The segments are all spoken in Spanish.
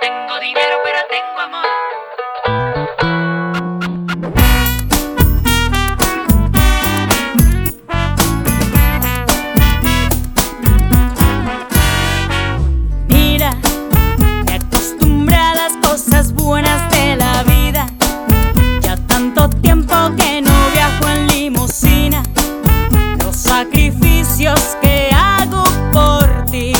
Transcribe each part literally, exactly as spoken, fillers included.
tengo dinero, pero tengo amor. Mira, me acostumbré a las cosas buenas de la vida. Ya tanto tiempo que no viajo en limusina. Los sacrificios que hago por ti.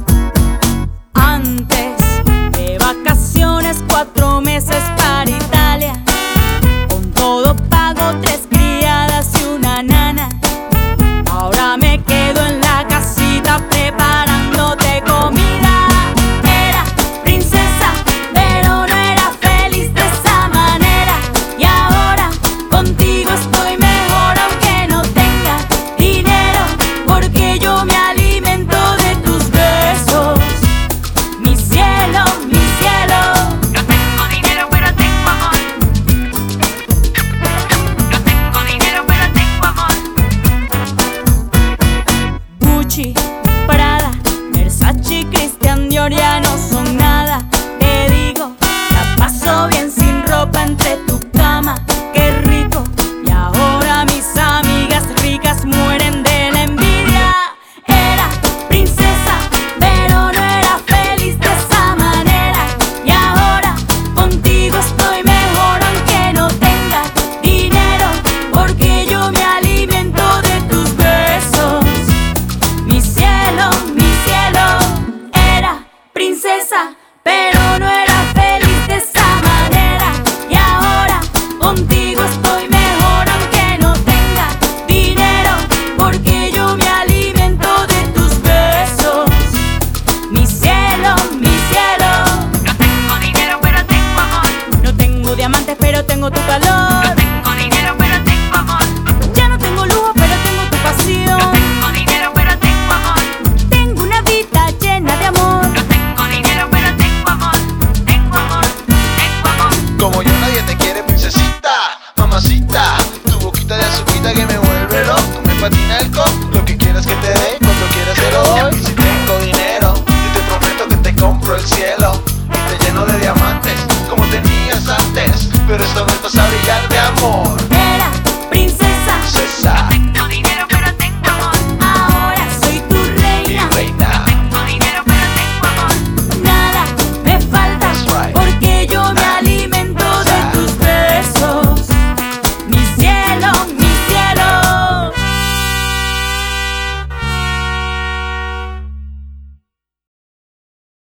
Antes de vacaciones, cuatro meses para Italia. Con todo pago, tres criadas y una nana. Ahora me quedo en la casita preparándote comida. Era princesa, pero no era feliz de esa manera. Y ahora contigo estoy mejor aunque no tenga dinero, porque yo me alimento de tus besos. Mi cielo, mi cielo. No tengo dinero, pero tengo amor. No tengo dinero, pero tengo amor. Gucci, Prada, Versace, Christian Dior, ya no